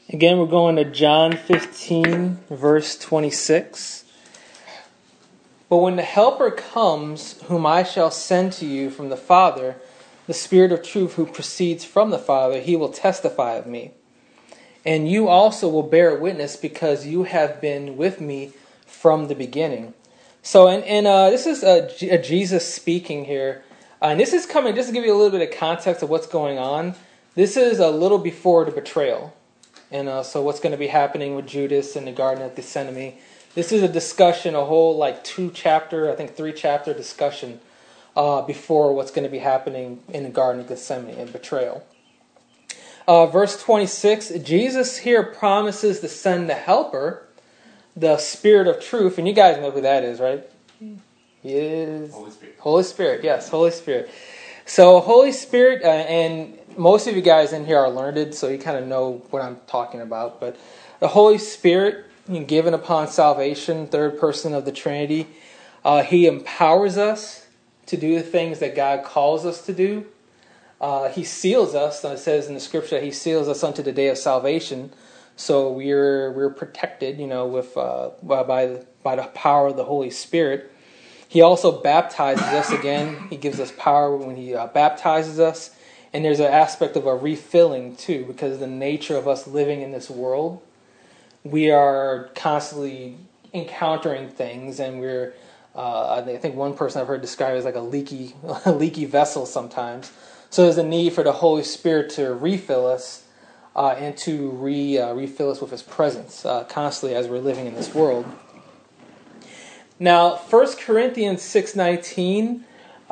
Again, we're going to John 15, verse 26. But when the Helper comes, whom I shall send to you from the Father, the Spirit of truth who proceeds from the Father, he will testify of me. And you also will bear witness because you have been with me from the beginning. So, this is a Jesus speaking here. And this is coming, just to give you a little bit of context of what's going on, this is a little before the betrayal. And so what's going to be happening with Judas in the Garden of Gethsemane. This is a discussion, a whole 3-chapter discussion before what's going to be happening in the Garden of Gethsemane and betrayal. Verse 26, Jesus here promises to send the Helper, the Spirit of truth. And you guys know who that is, right? He is Holy Spirit. Holy Spirit, yes, Holy Spirit. So Holy Spirit, and most of you guys in here are learned, so you kind of know what I'm talking about. But the Holy Spirit, given upon salvation, third person of the Trinity, He empowers us to do the things that God calls us to do. He seals us. It says in the Scripture that He seals us unto the day of salvation. So we're protected, with by the power of the Holy Spirit. He also baptizes us again. He gives us power when He baptizes us. And there's an aspect of a refilling too, because of the nature of us living in this world. We are constantly encountering things, and we're, I think one person I've heard described as like a leaky vessel sometimes. So there's a need for the Holy Spirit to refill us and to refill us with His presence constantly as we're living in this world. Now, 1 Corinthians 6:19,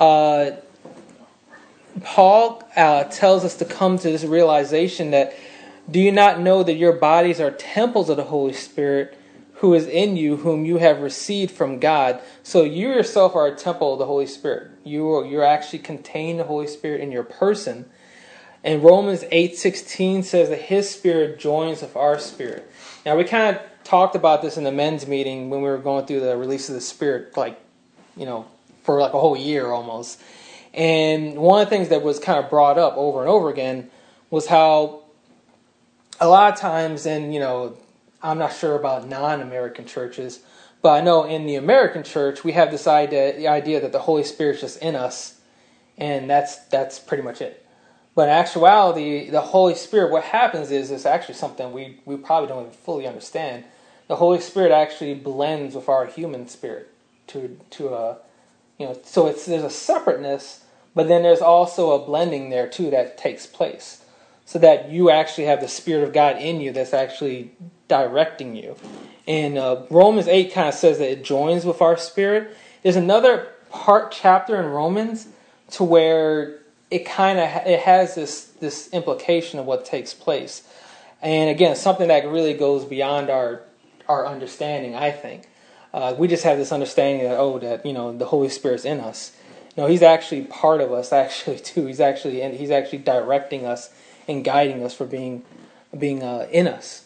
Paul tells us to come to this realization that, do you not know that your bodies are temples of the Holy Spirit who is in you, whom you have received from God? So you yourself are a temple of the Holy Spirit. You actually contain the Holy Spirit in your person. And Romans 8:16 says that His Spirit joins with our spirit. Now, we kind of talked about this in the men's meeting when we were going through the release of the Spirit, for a whole year almost. And one of the things that was kind of brought up over and over again was how a lot of times I'm not sure about non-American churches, but I know in the American church we have the idea that the Holy Spirit's just in us, and that's pretty much it. But in actuality, the Holy Spirit, what happens is it's actually something we probably don't even fully understand. The Holy Spirit actually blends with our human spirit so there's a separateness, but then there's also a blending there too that takes place, so that you actually have the Spirit of God in you that's actually directing you. And Romans 8 kind of says that it joins with our spirit. There's another chapter in Romans to where it has this implication of what takes place. And again, something that really goes beyond our understanding, I think. We just have this understanding that the Holy Spirit's in us. No, He's actually part of us, actually too. He's actually directing us and guiding us for being in us.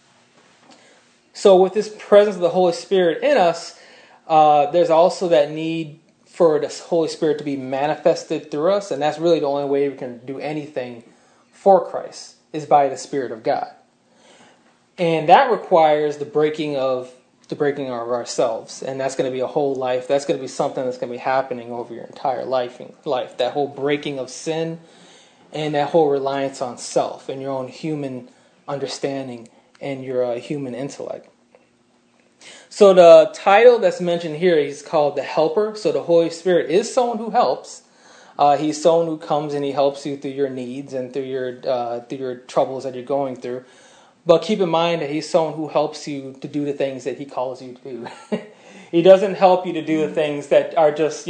So with this presence of the Holy Spirit in us, there's also that need for the Holy Spirit to be manifested through us, and that's really the only way we can do anything for Christ is by the Spirit of God. And that requires the breaking of ourselves, and that's going to be a whole life. That's going to be something that's going to be happening over your entire life. That whole breaking of sin and that whole reliance on self and your own human understanding and your human intellect. So the title that's mentioned here is called the Helper. So the Holy Spirit is someone who helps. He's someone who comes and He helps you through your needs and through your troubles that you're going through. But keep in mind that He's someone who helps you to do the things that He calls you to do. He doesn't help you to do the things that are just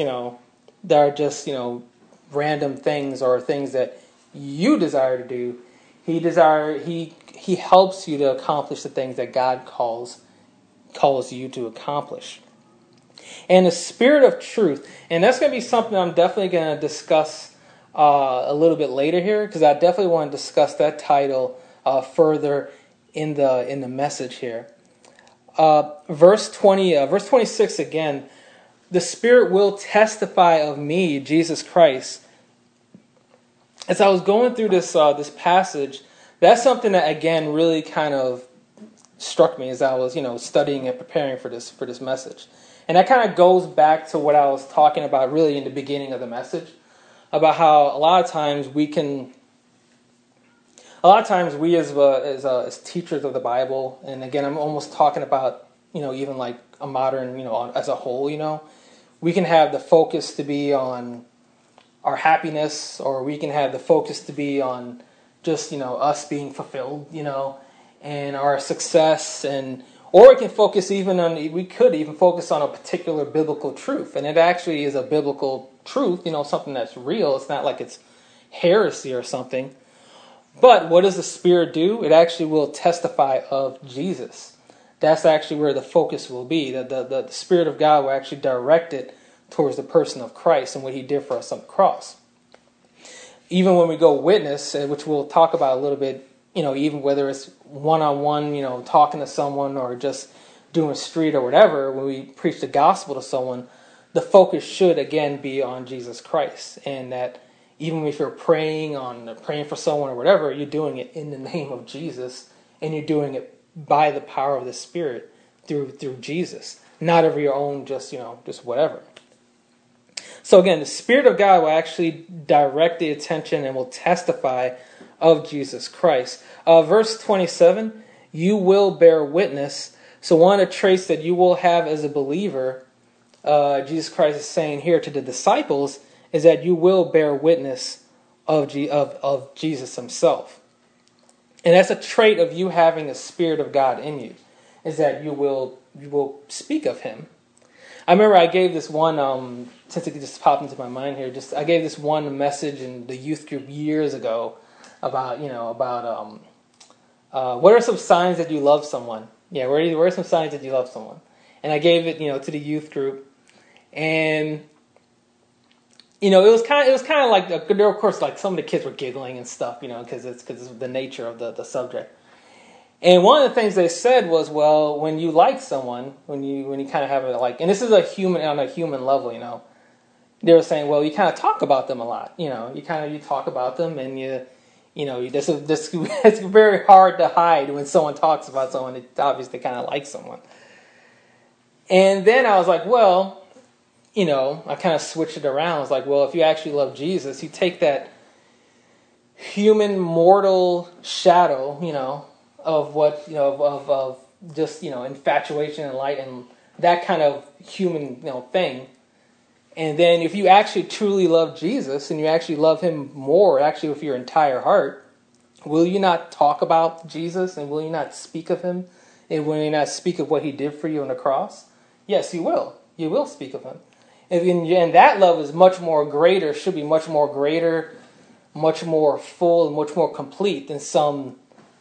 random things or things that you desire to do. He helps you to accomplish the things that God calls you to accomplish. And the Spirit of truth, and that's going to be something I'm definitely going to discuss a little bit later here, because I definitely want to discuss that title further in the message here. Verse 26 again. The Spirit will testify of me, Jesus Christ. As I was going through this passage, that's something that, again, really kind of struck me as I was, studying and preparing for this message. And that kind of goes back to what I was talking about really in the beginning of the message, about how a lot of times we as teachers of the Bible, and again, I'm almost talking about, even like a modern, as a whole, we can have the focus to be on our happiness, or we can have the focus to be on just, us being fulfilled, and our success, or we could even focus on a particular biblical truth, and it actually is a biblical truth, something that's real. It's not like it's heresy or something. But what does the Spirit do? It actually will testify of Jesus. That's actually where the focus will be. The Spirit of God will actually direct it towards the person of Christ and what He did for us on the cross. Even when we go witness, which we'll talk about a little bit, even whether it's one-on-one, talking to someone or just doing street or whatever, when we preach the gospel to someone, the focus should, again, be on Jesus Christ. And that even if you're praying for someone or whatever, you're doing it in the name of Jesus, and you're doing it by the power of the Spirit through Jesus, not of your own just whatever. So again, the Spirit of God will actually direct the attention and will testify of Jesus Christ. Verse 27, you will bear witness. So one of the traits that you will have as a believer, Jesus Christ is saying here to the disciples, is that you will bear witness of Jesus Himself. And that's a trait of you having the Spirit of God in you, is that you will speak of Him. I remember I gave this one, since it just popped into my mind here, I gave this one message in the youth group years ago about what are some signs that you love someone? Yeah, what are some signs that you love someone? And I gave it, to the youth group, and it was kind of like, there, of course, like some of the kids were giggling and stuff, because it's the nature of the subject. And one of the things they said was, well, when you like someone, when you kind of have a like, and this is on a human level, they were saying, well, you kind of talk about them a lot, you talk about them, and it's very hard to hide when someone talks about someone that obviously kind of likes someone. And then I was like, well, I kind of switched it around. I was like, well, if you actually love Jesus, you take that human mortal shadow, of what, of just, infatuation and light and that kind of human, thing. And then if you actually truly love Jesus and you actually love Him more, actually with your entire heart, will you not talk about Jesus, and will you not speak of Him? And will you not speak of what He did for you on the cross? Yes, you will. You will speak of Him. And that love is much more greater, should be much more greater, much more full, and much more complete than some,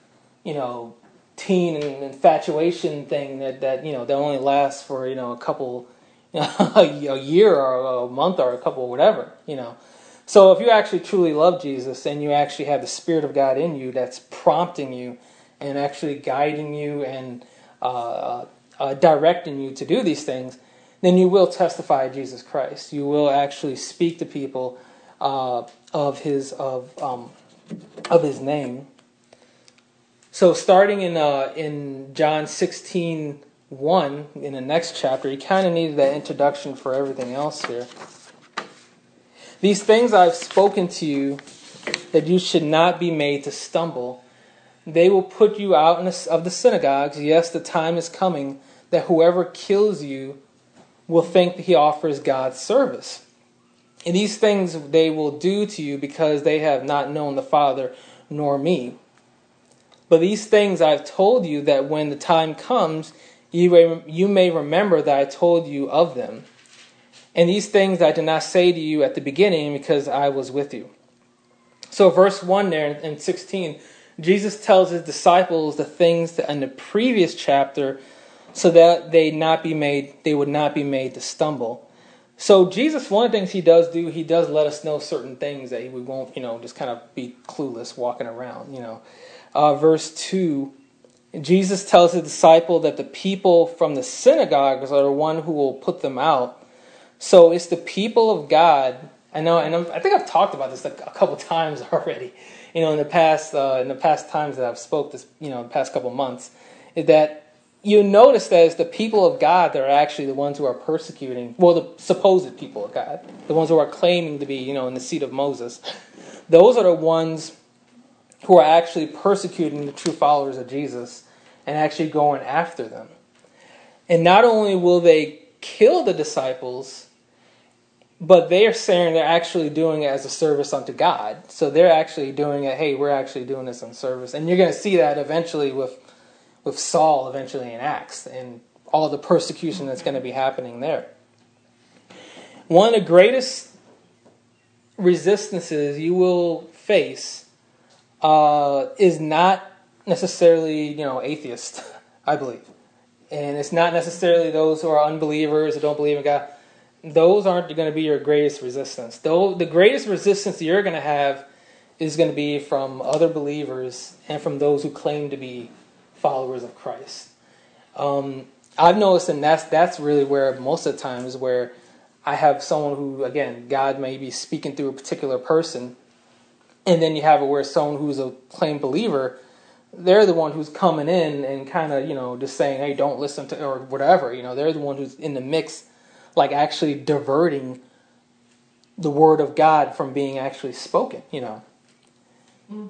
teen and infatuation thing that only lasts for, a couple, a year or a month or a couple, whatever, So if you actually truly love Jesus and you actually have the Spirit of God in you that's prompting you and actually guiding you and directing you to do these things, then you will testify Jesus Christ. You will actually speak to people of His name. So starting in John 16:1, in the next chapter, he kind of needed that introduction for everything else here. These things I've spoken to you, that you should not be made to stumble. They will put you out of the synagogues. Yes, the time is coming that whoever kills you will think that he offers God's service. And these things they will do to you because they have not known the Father nor me. But these things I've told you, that when the time comes, you may remember that I told you of them. And these things I did not say to you at the beginning because I was with you. So verse 1 there in 16, Jesus tells His disciples the things that in the previous chapter, so that they would not be made to stumble. So Jesus, one of the things He does do, He does let us know certain things that we won't, just kind of be clueless walking around, Verse 2, Jesus tells His disciple that the people from the synagogues are the one who will put them out. So it's the people of God. I know, and I think I've talked about this a couple times already. in the past times that I've spoke this, the past couple months, is that you notice that it's the people of God that are actually the ones who are persecuting, well, the supposed people of God, the ones who are claiming to be, in the seat of Moses. Those are the ones who are actually persecuting the true followers of Jesus and actually going after them. And not only will they kill the disciples, but they are saying they're actually doing it as a service unto God. So they're actually doing it, hey, we're actually doing this in service. And you're going to see that eventually with Saul, eventually in Acts, and all the persecution that's going to be happening there. One of the greatest resistances you will face is not necessarily, atheist, I believe. And it's not necessarily those who are unbelievers or don't believe in God. Those aren't going to be your greatest resistance. Though the greatest resistance you're going to have is going to be from other believers and from those who claim to be followers of Christ. I've noticed, and that's really where most of the times where I have someone who, again, God may be speaking through a particular person, and then you have where someone who's a claimed believer, they're the one who's coming in and kind of, just saying, hey, don't listen to, or whatever. They're the one who's in the mix, like actually diverting the word of God from being actually spoken, Mm-hmm.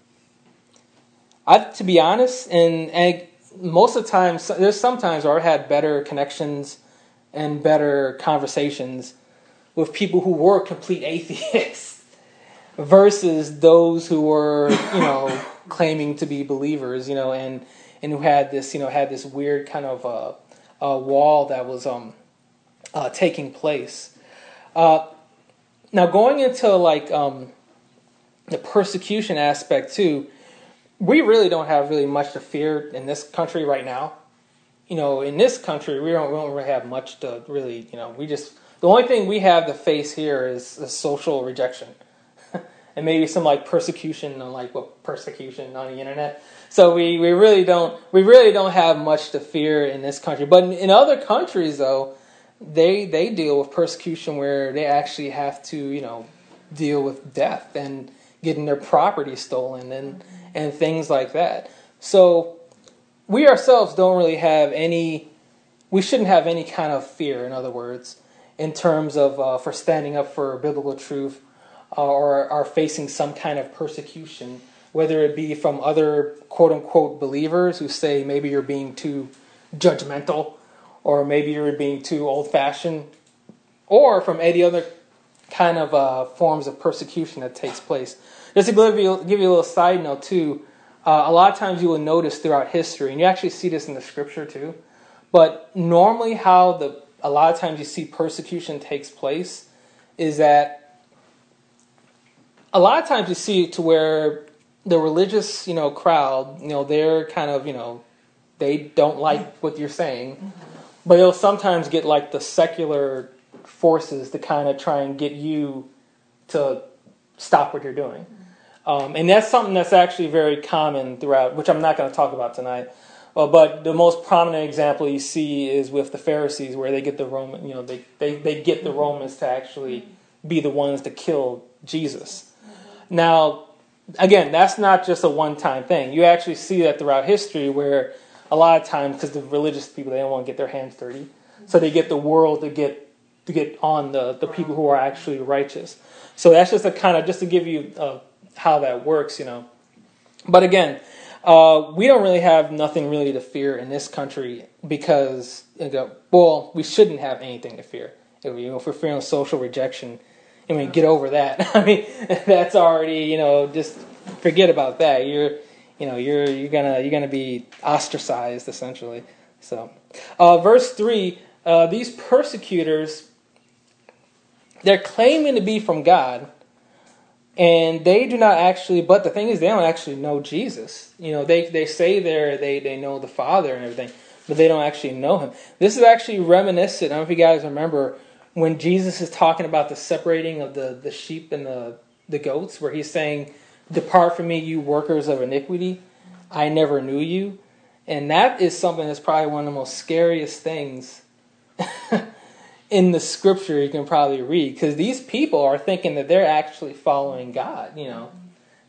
To be honest, and most of the time, there's sometimes where I've had better connections and better conversations with people who were complete atheists versus those who were, claiming to be believers, and who had this weird kind of wall that was taking place. Now going into the persecution aspect too, we really don't have really much to fear in this country right now. In this country, we don't really have much to really, the only thing we have to face here is social rejection. And maybe some persecution persecution on the internet. So we really don't have much to fear in this country. But in other countries though, they deal with persecution where they actually have to, deal with death and getting their property stolen and things like that. So we ourselves don't really have we shouldn't have any kind of fear, in other words, in terms of for standing up for biblical truth or are facing some kind of persecution, whether it be from other quote-unquote believers who say maybe you're being too judgmental or maybe you're being too old-fashioned, or from any other kind of forms of persecution that takes place. Just to give you a little side note too, a lot of times you will notice throughout history, and you actually see this in the scripture too, but normally how a lot of times you see persecution takes place is that a lot of times you see it to where the religious, crowd, they're kind of, they don't like what you're saying, but they'll sometimes get the secular forces to kind of try and get you to stop what you're doing. And that's something that's actually very common throughout, which I'm not going to talk about tonight. But the most prominent example you see is with the Pharisees, where they get the Roman, they get the Romans to actually be the ones to kill Jesus. Now, again, that's not just a one-time thing. You actually see that throughout history, where a lot of times, because the religious people, they don't want to get their hands dirty, so they get the world to get on the people who are actually righteous. So that's just just to give you how that works, But again, we don't really have nothing really to fear in this country because, we shouldn't have anything to fear. If we're fearing social rejection, get over that. That's already, just forget about that. You're gonna be ostracized essentially. So, verse 3, these persecutors, they're claiming to be from God. And they do not actually, but the thing is, they don't actually know Jesus. They say they know the Father and everything, but they don't actually know Him. This is actually reminiscent. I don't know if you guys remember when Jesus is talking about the separating of the sheep and the goats, where He's saying, "Depart from me, you workers of iniquity. I never knew you." And that is something that's probably one of the most scariest things in the scripture you can probably read, because these people are thinking that they're actually following God.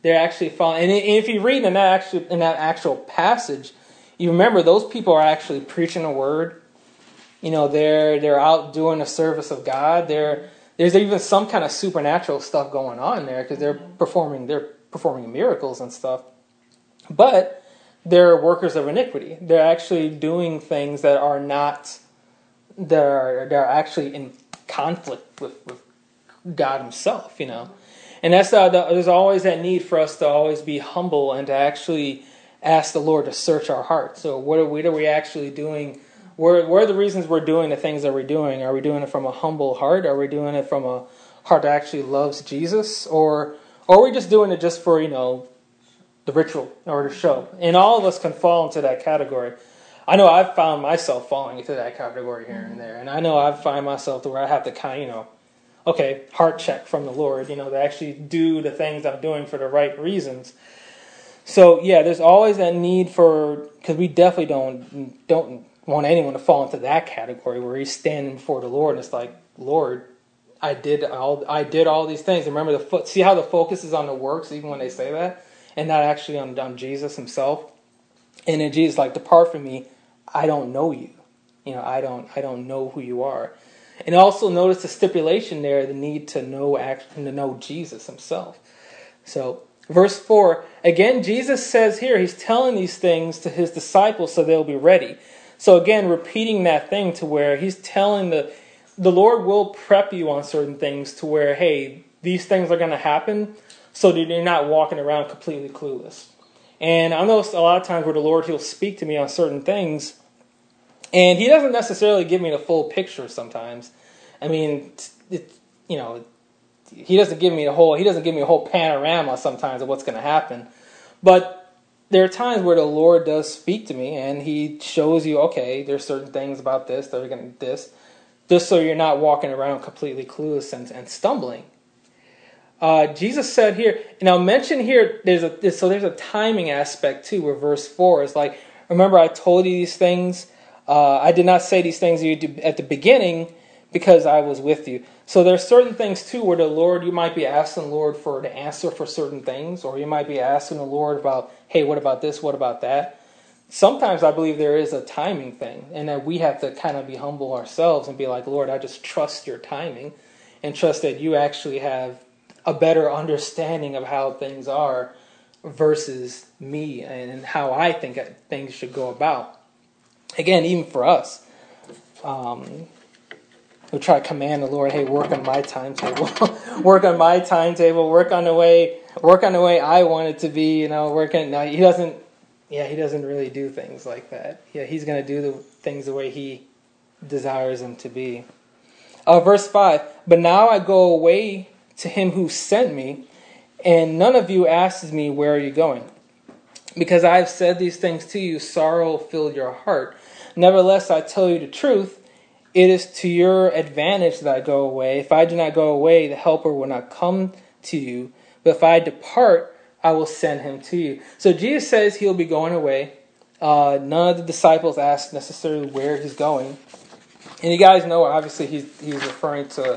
They're actually following. And if you read in that actual passage, you remember those people are actually preaching the word. They're out doing the service of God. There's even some kind of supernatural stuff going on there because they're performing miracles and stuff. But they're workers of iniquity. They're actually doing things that are not. They're actually in conflict with God Himself. And that's there's always that need for us to always be humble and to actually ask the Lord to search our hearts. So what are we actually doing? Where are the reasons we're doing the things that we're doing? Are we doing it from a humble heart? Are we doing it from a heart that actually loves Jesus? Or are we just doing it just for, the ritual or the show? And all of us can fall into that category. I know I've found myself falling into that category here and there. And I know I've found myself to where I have to heart check from the Lord, to actually do the things I'm doing for the right reasons. So, yeah, there's always that need because we definitely don't want anyone to fall into that category where he's standing before the Lord and it's like, Lord, I did all these things. Remember see how the focus is on the works even when they say that, and not actually on Jesus Himself. And then Jesus like, depart from me, I don't know you. I don't know who you are. And also notice the stipulation there, the need to know Jesus Himself. So verse 4, again, Jesus says here, He's telling these things to His disciples so they'll be ready. So again, repeating that thing to where He's telling the Lord will prep you on certain things to where, hey, these things are going to happen so that you're not walking around completely clueless. And I know a lot of times where the Lord, He'll speak to me on certain things, and He doesn't necessarily give me the full picture sometimes. I mean, He doesn't give me a whole panorama sometimes of what's going to happen. But there are times where the Lord does speak to me and He shows you, okay, there's certain things about this that are going to this, just so you're not walking around completely clueless and stumbling. Jesus said here, and I'll mention here, there's a timing aspect too, where verse 4 is like, remember I told you these things, I did not say these things to you at the beginning because I was with you. So there's certain things too where the Lord, you might be asking the Lord for the answer for certain things, or you might be asking the Lord about, hey, what about this, what about that? Sometimes I believe there is a timing thing, and that we have to kind of be humble ourselves and be like, Lord, I just trust your timing and trust that you actually have a better understanding of how things are versus me and how I think things should go about. Again, even for us, we try to command the Lord, hey, work on my timetable, work on my timetable, work on the way I want it to be. No, He doesn't. Yeah, He doesn't really do things like that. Yeah, He's going to do the things the way He desires them to be. Verse 5, but now I go away to Him who sent me, and none of you asks me, where are you going? Because I have said these things to you, sorrow filled your heart. Nevertheless, I tell you the truth, it is to your advantage that I go away. If I do not go away, the Helper will not come to you. But if I depart, I will send Him to you. So Jesus says He'll be going away. None of the disciples asked necessarily where He's going. And you guys know, obviously, he's referring to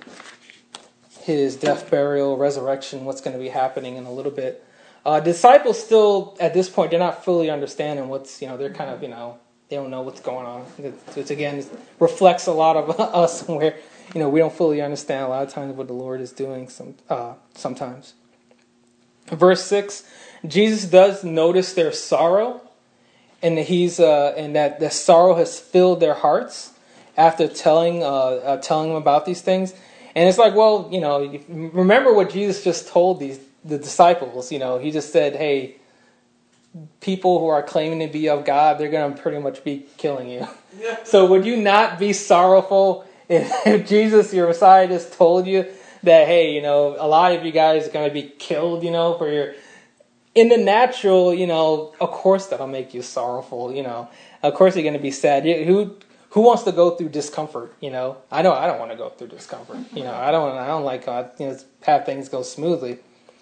His death, burial, resurrection, what's going to be happening in a little bit. Disciples still, at this point, they're not fully understanding what's, they're kind of, they don't know what's going on. It reflects a lot of us where, we don't fully understand a lot of times what the Lord is doing sometimes. Verse 6, Jesus does notice their sorrow, and that the sorrow has filled their hearts after telling them about these things. And it's like, well, remember what Jesus just told the disciples. He just said, hey, people who are claiming to be of God, they're going to pretty much be killing you. Yeah. So would you not be sorrowful if Jesus, your Messiah, just told you that, hey, a lot of you guys are going to be killed, for your... In the natural, of course that'll make you sorrowful, Of course you're going to be sad. Who wants to go through discomfort, I know I don't want to go through discomfort. I don't like God, have things go smoothly.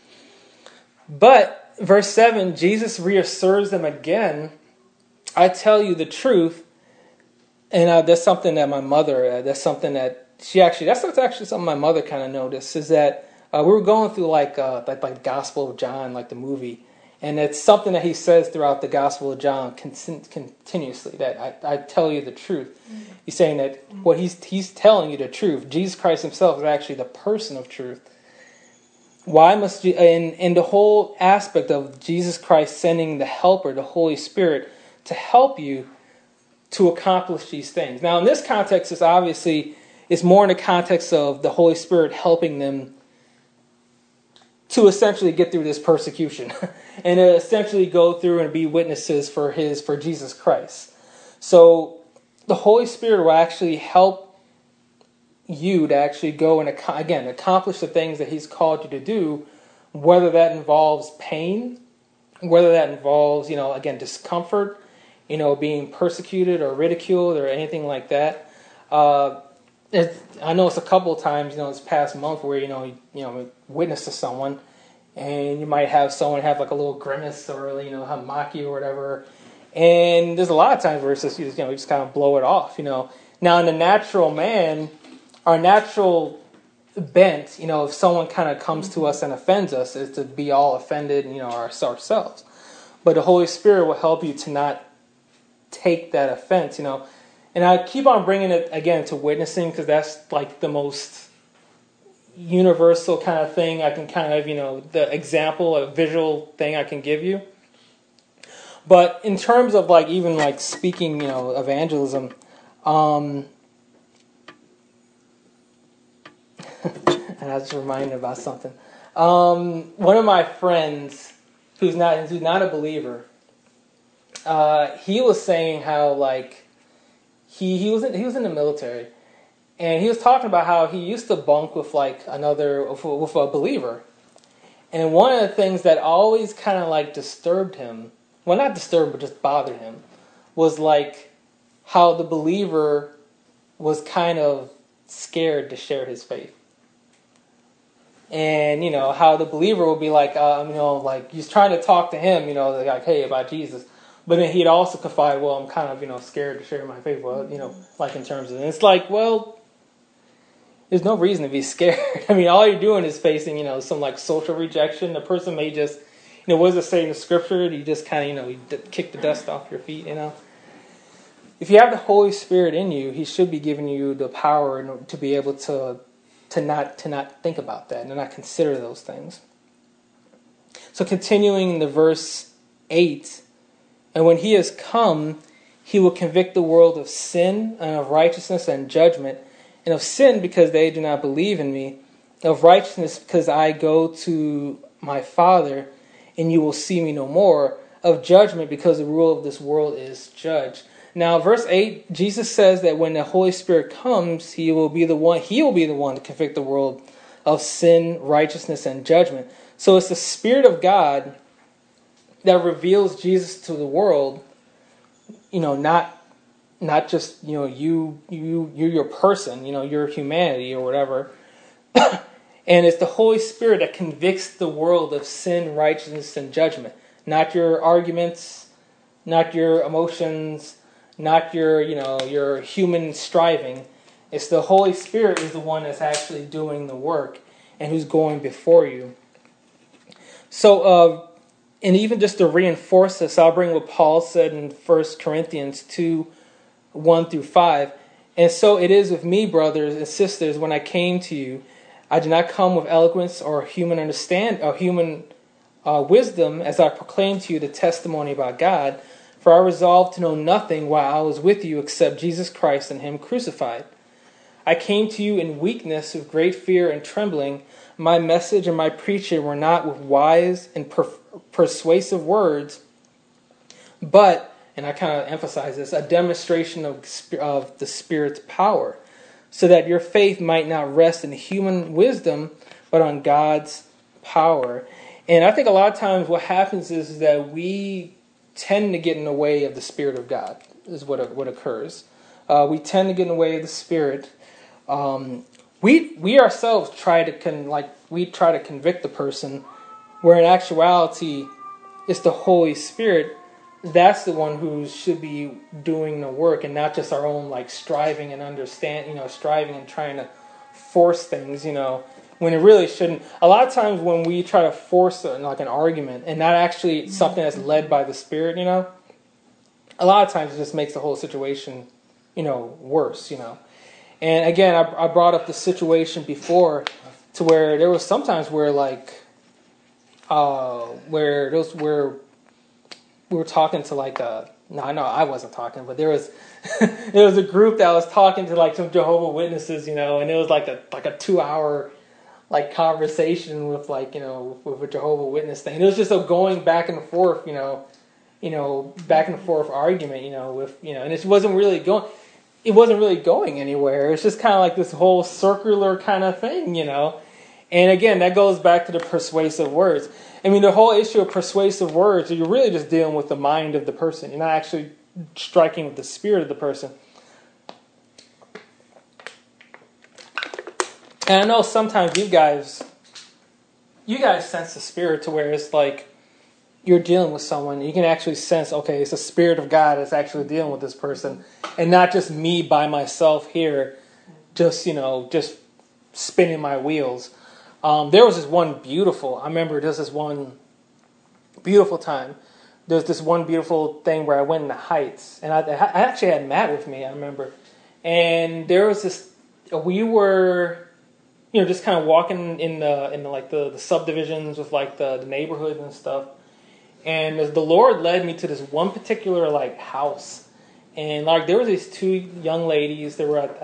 But verse 7, Jesus reassures them again, I tell you the truth, and that's something that my mother, that's actually something my mother kind of noticed, is that We were going through like the Gospel of John, like the movie, and it's something that he says throughout the Gospel of John continuously, that I tell you the truth. Mm-hmm. He's saying that what he's telling you the truth. Jesus Christ himself is actually the person of truth. Why must you, in the whole aspect of Jesus Christ sending the Helper, the Holy Spirit, to help you to accomplish these things. Now, in this context, it's more in the context of the Holy Spirit helping them to essentially get through this persecution and to essentially go through and be witnesses for Jesus Christ. So the Holy Spirit will actually help you to actually go and accomplish the things that he's called you to do, whether that involves pain, whether that involves, discomfort, being persecuted or ridiculed or anything like that. I know it's a couple of times, this past month where, witness to someone and you might have someone have like a little grimace or, mock you or whatever. And there's a lot of times where it's just, you just kind of blow it off, Now, in the natural man, our natural bent, if someone kind of comes to us and offends us, is to be all offended, ourselves. But the Holy Spirit will help you to not take that offense, And I keep on bringing it again to witnessing because that's like the most universal kind of thing I can kind of, the example, a visual thing I can give you. But in terms of like even like speaking, evangelism, and I was just reminded about something. One of my friends, who's not a believer, he was saying how like he was in the military, and he was talking about how he used to bunk with like with a believer, and one of the things that always kind of like disturbed him, well, not disturbed but just bothered him, was like how the believer was kind of scared to share his faith. And, how the believer will be like, like he's trying to talk to him, like, hey, about Jesus. But then he'd also confide, well, I'm kind of, scared to share my faith. Well, like in terms of, and it's like, well, there's no reason to be scared. I mean, all you're doing is facing, some like social rejection. The person may just, what does it say in the scripture? You just kind of, you kick the dust off your feet, If you have the Holy Spirit in you, he should be giving you the power to be able to not think about that and to not consider those things. So continuing in the verse 8, and when he has come, he will convict the world of sin and of righteousness and judgment, and of sin because they do not believe in me, of righteousness because I go to my Father and you will see me no more, of judgment because the rule of this world is judged. Now, verse 8, Jesus says that when the Holy Spirit comes, he will be the one to convict the world of sin, righteousness, and judgment. So it's the Spirit of God that reveals Jesus to the world, not just, you're your person, your humanity or whatever. And it's the Holy Spirit that convicts the world of sin, righteousness, and judgment. Not your arguments, not your emotions, not your human striving. It's the Holy Spirit is the one that's actually doing the work and who's going before you. So, and even just to reinforce this, I'll bring what Paul said in 1 Corinthians 2, 1 through 5. And so it is with me, brothers and sisters, when I came to you, I did not come with eloquence or human wisdom as I proclaimed to you the testimony about God. For I resolved to know nothing while I was with you except Jesus Christ and him crucified. I came to you in weakness with great fear and trembling. My message and my preaching were not with wise and persuasive words, but, and I kind of emphasize this, a demonstration of the Spirit's power, so that your faith might not rest in human wisdom, but on God's power. And I think a lot of times what happens is that we tend to get in the way of the Spirit of God, is what occurs. We tend to get in the way of the Spirit. We ourselves try to convict the person, where in actuality it's the Holy Spirit. That's the one who should be doing the work, and not just our own striving and striving and trying to force things, when it really shouldn't. A lot of times when we try to force like an argument and not actually something that's led by the Spirit, a lot of times it just makes the whole situation, worse, And again, I brought up the situation before to where there was sometimes where where we were talking to no, I wasn't talking, but there was there was a group that was talking to like some Jehovah's Witnesses, and it was like a 2-hour like conversation with with a Jehovah's Witness thing. And it was just a going back and forth, back and forth argument, and it wasn't really going. It wasn't really going anywhere. It's just kind of like this whole circular kind of thing, And again, that goes back to the persuasive words. I mean, the whole issue of persuasive words, you're really just dealing with the mind of the person. You're not actually striking with the spirit of the person. And I know sometimes you guys sense the spirit to where it's like you're dealing with someone. You can actually sense, okay, it's the Spirit of God that's actually dealing with this person. And not just me by myself here, just spinning my wheels. There was this one I remember there's this one beautiful time. There's this one beautiful thing where I went in the Heights. And I actually had Matt with me, I remember. And there was this, we were, just kind of walking in the subdivisions with the neighborhoods and stuff. And as the Lord led me to this one particular house. And there were these two young ladies.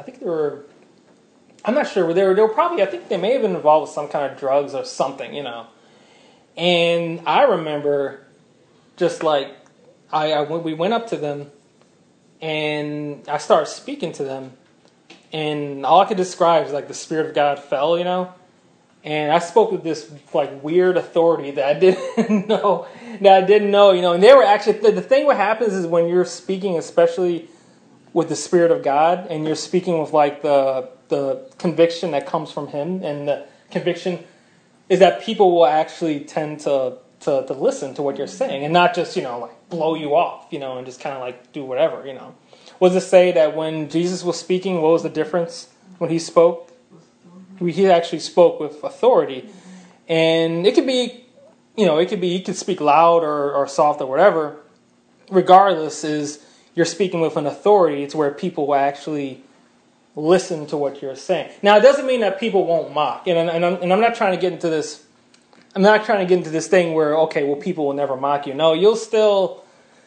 I'm not sure. They were probably, I think they may have been involved with some kind of drugs or something, And I remember just we went up to them and I started speaking to them. And all I could describe is the Spirit of God fell, And I spoke with this weird authority that I didn't know. And they were actually, the thing what happens is when you're speaking, especially with the Spirit of God, and you're speaking with the conviction that comes from Him, and the conviction is that people will actually tend to listen to what you're saying, and not just blow you off, and just kind of do whatever, Was it say that when Jesus was speaking, what was the difference when He spoke? He actually spoke with authority, and it could be, you could speak loud or soft or whatever. Regardless, is you're speaking with an authority. It's where people will actually listen to what you're saying. Now, it doesn't mean that people won't mock, and I'm not trying to get into this. I'm not trying to get into this thing where people will never mock you. No, you'll still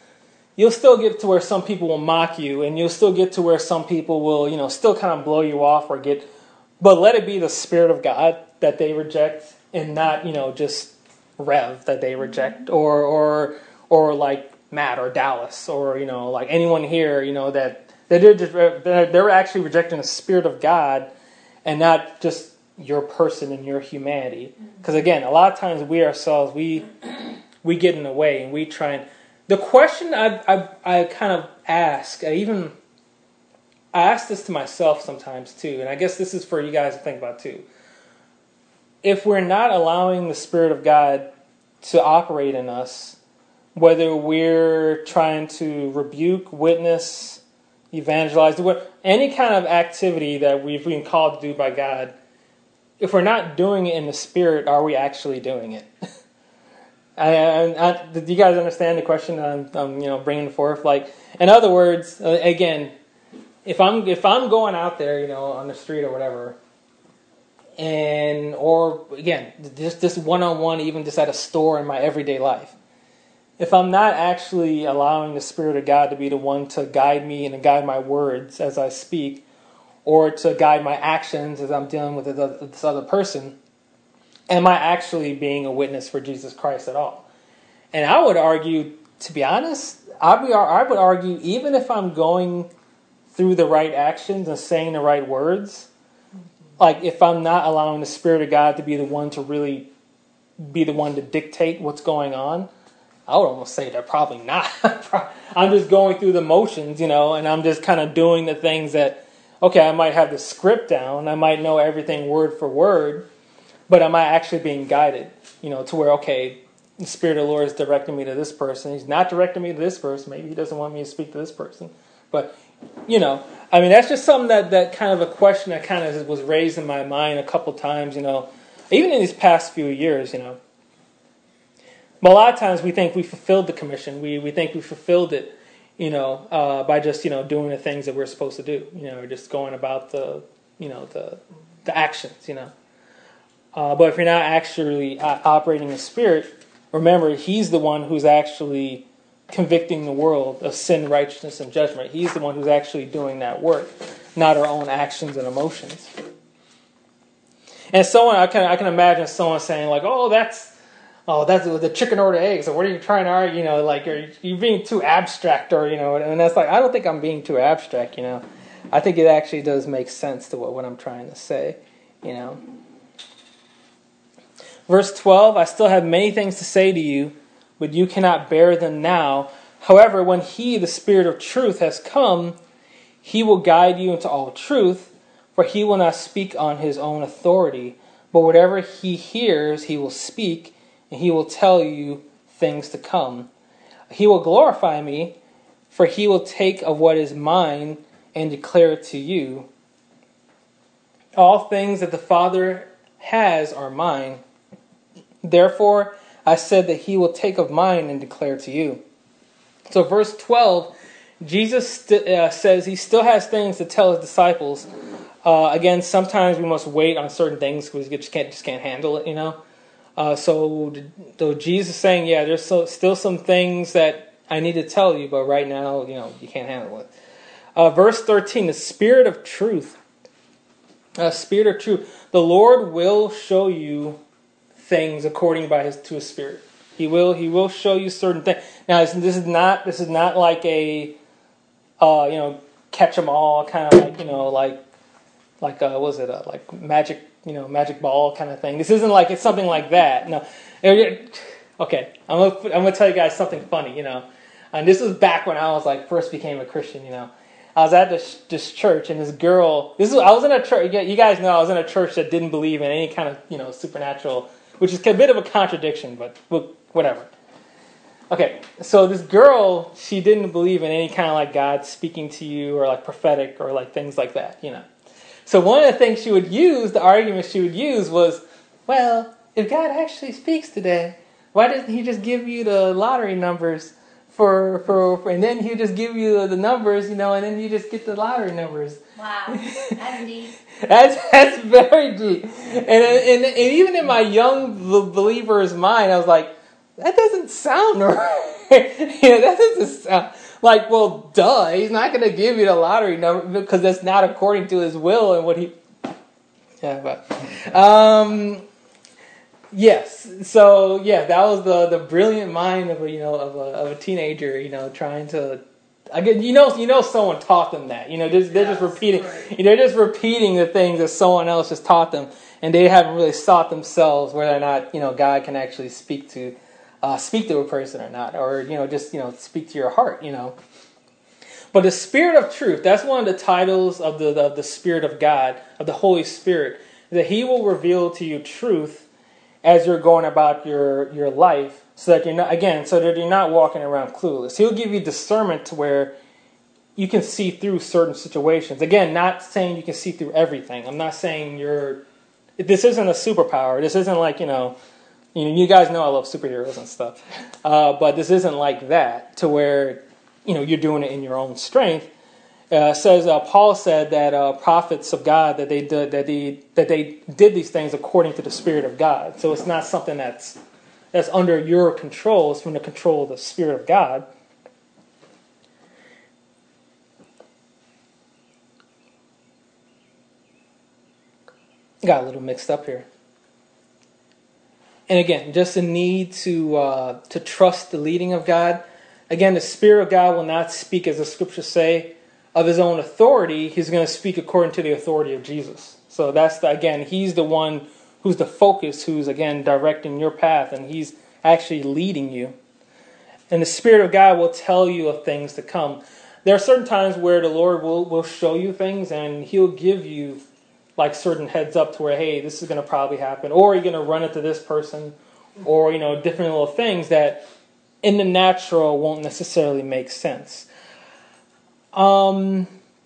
get to where some people will mock you, and you'll still get to where some people will, still kind of blow you off or get. But let it be the Spirit of God that they reject, and not just Rev that they reject, or like Matt or Dallas, or anyone here, that they're actually rejecting the Spirit of God, and not just your person and your humanity. Because again, a lot of times we ourselves we get in the way, and we try and. The question I kind of ask, I ask this to myself sometimes too, and I guess this is for you guys to think about too. If we're not allowing the Spirit of God to operate in us, whether we're trying to rebuke, witness, evangelize, any kind of activity that we've been called to do by God, if we're not doing it in the Spirit, are we actually doing it? Do you guys understand the question I'm bringing forth? In other words, again, if I'm going out there, on the street or whatever, or again, just one-on-one, even just at a store in my everyday life, if I'm not actually allowing the Spirit of God to be the one to guide me and to guide my words as I speak, or to guide my actions as I'm dealing with this other person, am I actually being a witness for Jesus Christ at all? And I would argue, to be honest, I would argue even if I'm going through the right actions and saying the right words, if I'm not allowing the Spirit of God to be the one to really be the one to dictate what's going on, I would almost say that probably not. I'm just going through the motions, and I'm just kind of doing the things that, okay, I might have the script down, I might know everything word for word, but am I actually being guided, to where, okay, the Spirit of the Lord is directing me to this person. He's not directing me to this person. Maybe He doesn't want me to speak to this person. But, I mean, that's just something that kind of a question that kind of was raised in my mind a couple times, even in these past few years, But a lot of times we think we fulfilled the commission. We think we fulfilled it, by just, doing the things that we're supposed to do, or just going about the actions, But if you're not actually operating in spirit, remember, he's the one who's actually convicting the world of sin, righteousness, and judgment. He's the one who's actually doing that work, not our own actions and emotions. And someone, I can imagine someone saying like, that's the chicken or the eggs. So what are you trying to argue? Like, are you being too abstract, or and that's like, I don't think I'm being too abstract. I think it actually does make sense to what I'm trying to say. Verse 12, I still have many things to say to you, but you cannot bear them now. However, when he, the Spirit of truth, has come, he will guide you into all truth, for he will not speak on his own authority, but whatever he hears, he will speak, and he will tell you things to come. He will glorify me, for he will take of what is mine and declare it to you. All things that the Father has are mine. Therefore, I said that he will take of mine and declare to you. So verse 12, Jesus says he still has things to tell his disciples. Again, sometimes we must wait on certain things because we just can't handle it, So Jesus is saying, there's still some things that I need to tell you, but right now, you can't handle it. Verse 13, the Spirit of truth. Spirit of truth. The Lord will show you things according to his Spirit. He will show you certain things. Now, this is not like a catch 'em all kind of like magic ball kind of thing. This isn't like it's something like that. No. Okay, I'm gonna tell you guys something funny. And this was back when I was first became a Christian. I was at this church, and this girl. I was in a church. You guys know I was in a church that didn't believe in any kind of supernatural, which is a bit of a contradiction, but whatever. Okay, so this girl, she didn't believe in any kind of God speaking to you or prophetic or things like that. So one of the things the argument she would use was, well, if God actually speaks today, why doesn't he just give you the lottery numbers and then he'll just give you the numbers, and then you just get the lottery numbers. Wow, that's deep. That's very deep. And even in my young believer's mind, I was like, that doesn't sound right. That doesn't sound well, duh. He's not going to give you the lottery number because that's not according to his will and what he. Yeah, but yes. So that was the brilliant mind of a teenager. Trying to. Again, someone taught them that. They're just repeating. Right. They're just repeating the things that someone else just taught them, and they haven't really sought themselves whether or not God can actually speak to a person or not, or just speak to your heart. But the Spirit of truth, that's one of the titles of the Spirit of God, of the Holy Spirit, that He will reveal to you truth as you're going about your life, so that you're not walking around clueless. He'll give you discernment to where you can see through certain situations. Again, not saying you can see through everything. I'm not saying this isn't a superpower. This isn't like, you guys know I love superheroes and stuff. But this isn't like that to where, you're doing it in your own strength. Paul said that prophets of God that they did these things according to the Spirit of God. So it's not something that's under your control. It's from the control of the Spirit of God. Got a little mixed up here. And again, just a need to trust the leading of God. Again, the Spirit of God will not speak, as the Scriptures say, of His own authority. He's going to speak according to the authority of Jesus. So He's the one who's the focus, who's, again, directing your path, and He's actually leading you. And the Spirit of God will tell you of things to come. There are certain times where the Lord will show you things, and He'll give you certain heads up to where, hey, this is going to probably happen, or you're going to run into this person, or, different little things that in the natural won't necessarily make sense. Um,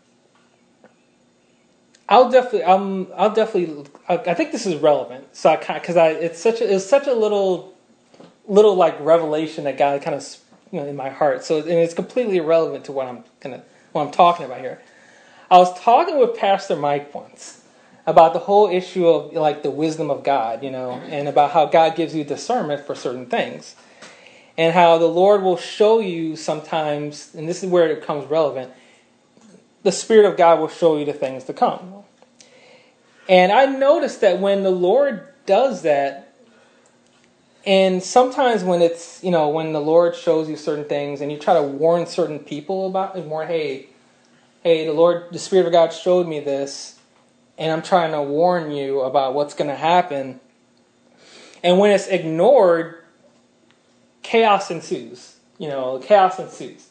I think this is relevant. So it's such a little like revelation that God kind of, in my heart. So, and it's completely irrelevant to what I'm talking about here. I was talking with Pastor Mike once about the whole issue of like the wisdom of God, and about how God gives you discernment for certain things. And how the Lord will show you sometimes, and this is where it becomes relevant, the Spirit of God will show you the things to come. And I noticed that when the Lord does that, and sometimes when it's, when the Lord shows you certain things and you try to warn certain people about it, hey, the Spirit of God showed me this, and I'm trying to warn you about what's going to happen. And when it's ignored, chaos ensues. Chaos ensues.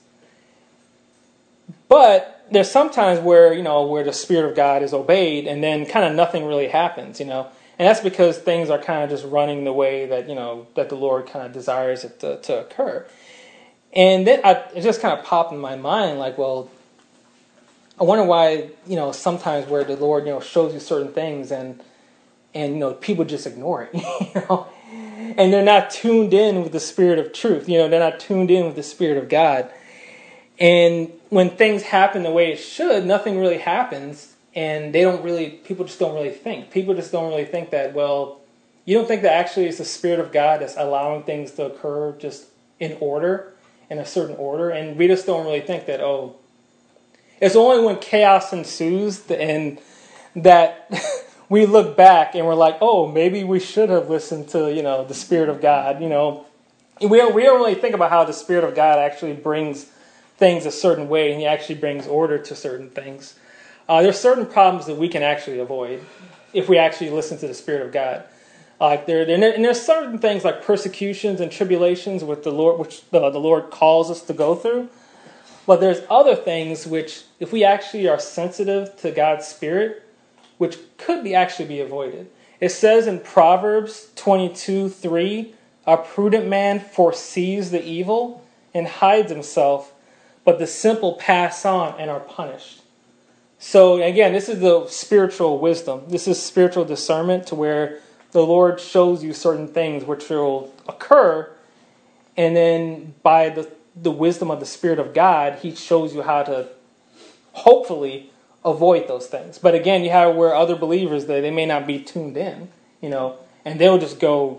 But there's sometimes where the Spirit of God is obeyed, and then kind of nothing really happens. And that's because things are kind of just running the way that that the Lord kind of desires it to occur. And then it just kind of popped in my mind, like, well, I wonder why sometimes where the Lord shows you certain things and people just ignore it. And they're not tuned in with the Spirit of truth. They're not tuned in with the Spirit of God. And when things happen the way it should, nothing really happens. And people just don't really think. People just don't really think that, well, you don't think that actually it's the Spirit of God that's allowing things to occur just in a certain order. And we just don't really think that, it's only when chaos ensues and that we look back and we're like, maybe we should have listened to, the Spirit of God. We don't really think about how the Spirit of God actually brings things a certain way, and He actually brings order to certain things. There's certain problems that we can actually avoid if we actually listen to the Spirit of God. And there's certain things like persecutions and tribulations with the Lord, which the Lord calls us to go through. But there's other things which, if we actually are sensitive to God's Spirit, which could actually be avoided. It says in Proverbs 22:3, a prudent man foresees the evil and hides himself, but the simple pass on and are punished. So again, this is the spiritual wisdom. This is spiritual discernment, to where the Lord shows you certain things which will occur, and then by the wisdom of the Spirit of God, He shows you how to hopefully avoid those things. But again, you have where other believers, they may not be tuned in, and they'll just go,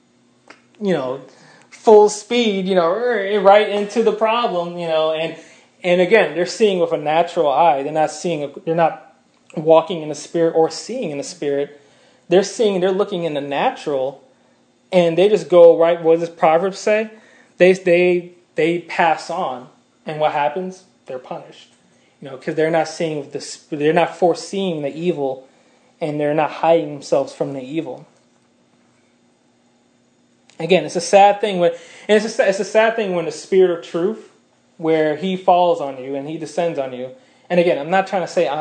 full speed, right into the problem, and again, they're seeing with a natural eye. They're not walking in the Spirit or seeing in the Spirit. They're looking in the natural, and they just go right. What does Proverbs say? They pass on, and what happens? They're punished, because they're not seeing they're not foreseeing the evil, and they're not hiding themselves from the evil. Again, it's a sad thing when the Spirit of truth, where He falls on you and He descends on you. And again, I'm not trying to say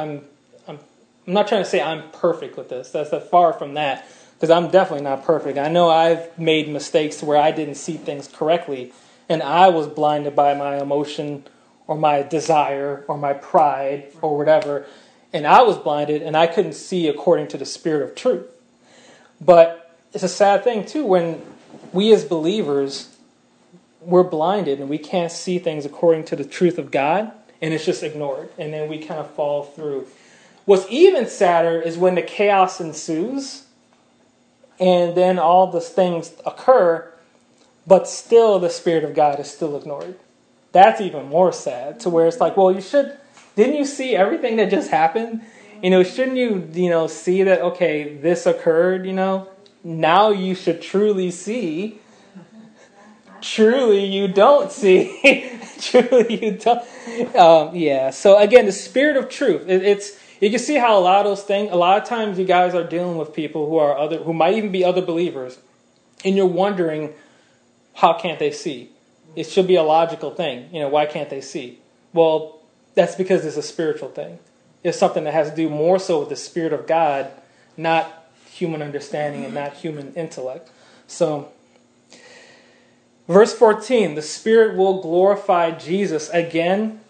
I'm perfect with this. That's far from that, because I'm definitely not perfect. I know I've made mistakes where I didn't see things correctly, and I was blinded by my emotion or my desire or my pride or whatever, and I was blinded and I couldn't see according to the Spirit of truth. But it's a sad thing too when we as believers, we're blinded and we can't see things according to the truth of God, and it's just ignored, and then we kind of fall through. What's even sadder is when the chaos ensues and then all those things occur, but still the Spirit of God is still ignored. That's even more sad, to where it's like, well, didn't you see everything that just happened? Shouldn't you, see that, okay, this occurred, Now you should truly see. Truly you don't see. Truly you don't. Yeah. So again, the Spirit of truth. You can see how a lot of times you guys are dealing with people who might even be other believers, and you're wondering, how can't they see? It should be a logical thing. Why can't they see? Well, that's because it's a spiritual thing. It's something that has to do more so with the Spirit of God, not human understanding and not human intellect. So, verse 14, the Spirit will glorify Jesus again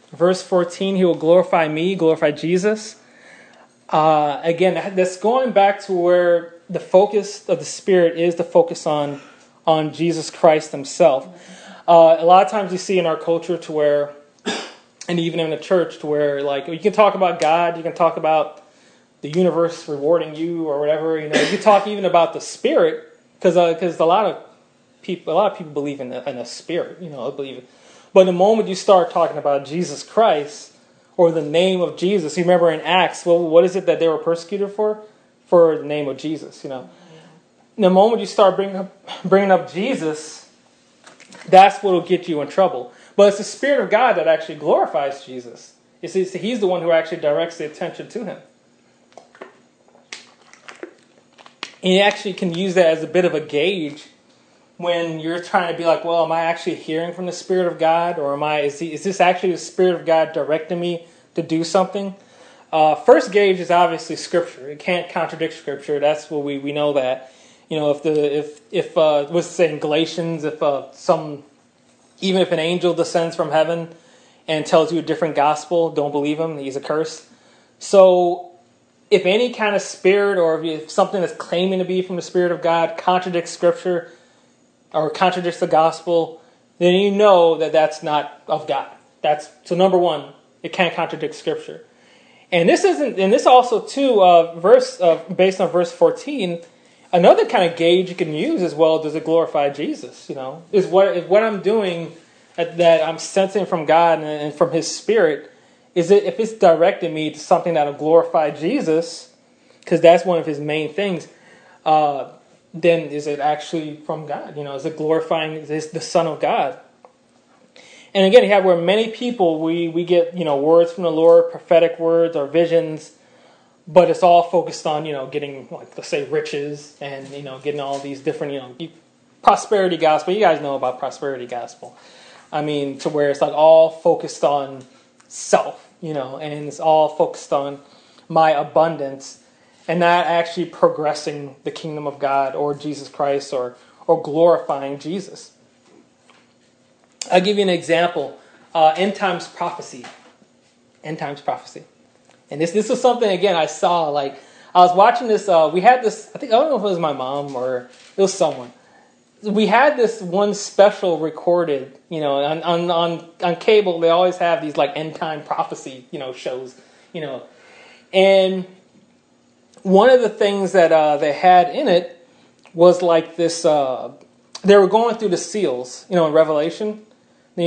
Verse 14, he will glorify me, glorify Jesus. Again, that's going back to where the focus of the Spirit is the focus on Jesus Christ himself. A lot of times you see in our culture to where, and even in the church, to where like you can talk about God, you can talk about the universe rewarding you or whatever. You can talk even about the Spirit because a lot of people believe in a spirit. Believe it. But the moment you start talking about Jesus Christ or the name of Jesus, you remember in Acts, well, what is it that they were persecuted for? For the name of Jesus. The moment you start bringing up Jesus, that's what will get you in trouble. But it's the Spirit of God that actually glorifies Jesus. He's the one who actually directs the attention to him. And you actually can use that as a bit of a gauge when you're trying to be like, well, am I actually hearing from the Spirit of God? Or is this actually the Spirit of God directing me to do something? First gauge is obviously Scripture. It can't contradict Scripture. That's what we know that. If what's it say in Galatians, even if an angel descends from heaven and tells you a different gospel, don't believe him. He's accursed. So if any kind of spirit or if something that's claiming to be from the Spirit of God contradicts Scripture or contradicts the gospel, then you know that that's not of God. So number one, it can't contradict Scripture. And this also too, based on verse 14, another kind of gauge you can use as well. Does it glorify Jesus? Is what I'm doing that I'm sensing from God and from His Spirit, if it's directing me to something that'll glorify Jesus, because that's one of His main things, then is it actually from God? Is it glorifying the Son of God? And again, you have where many people, we get, words from the Lord, prophetic words or visions, but it's all focused on, getting, like, let's say, riches and, getting all these different, prosperity gospel. You guys know about prosperity gospel. I mean, to where it's like all focused on self, and it's all focused on my abundance and not actually progressing the kingdom of God or Jesus Christ or glorifying Jesus. I'll give you an example. End times prophecy. End times prophecy. And this is something, again, I saw. Like, I was watching this. We had this, I don't know if it was my mom or it was someone. We had this one special recorded, on cable. They always have these, like, end time prophecy, shows, And one of the things that they had in it was like this, they were going through the seals, in Revelation. I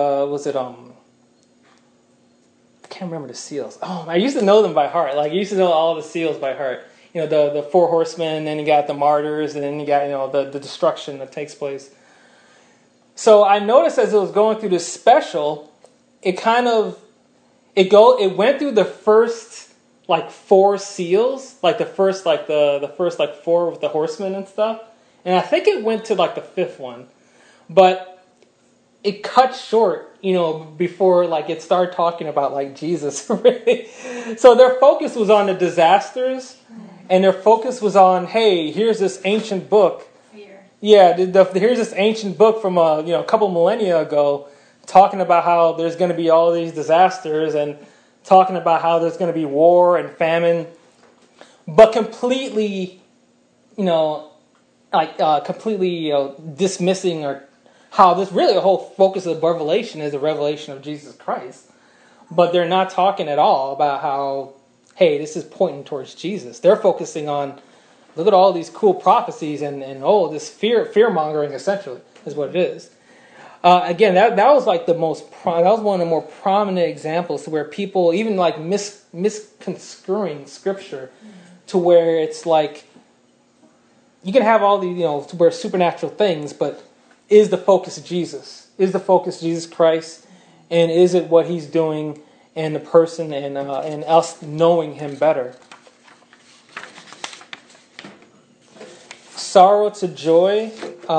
can't remember the seals. Oh, I used to know them by heart. Like, I used to know all the seals by heart. The four horsemen, and then you got the martyrs, and then you got, the destruction that takes place. So I noticed as it was going through this special, it went through the first, like, four seals, like the first four with the horsemen and stuff. And I think it went to, like, the fifth one. But it cut short, before, like, it started talking about, like, Jesus, really. So their focus was on the disasters, and their focus was on, hey, here's this ancient book. Fear. Yeah, here's this ancient book from, a couple millennia ago, talking about how there's going to be all these disasters, and talking about how there's going to be war and famine, but completely, dismissing or how this really the whole focus of the revelation is the revelation of Jesus Christ. But they're not talking at all about how, hey, this is pointing towards Jesus. They're focusing on, look at all these cool prophecies and this fear-mongering essentially is what it is. Again, that was like that was one of the more prominent examples to where people even like misconstruing Scripture to where it's like, you can have all these, to where supernatural things, but is the focus Jesus? Is the focus Jesus Christ? And is it what He's doing and the person and us knowing Him better? Sorrow to joy.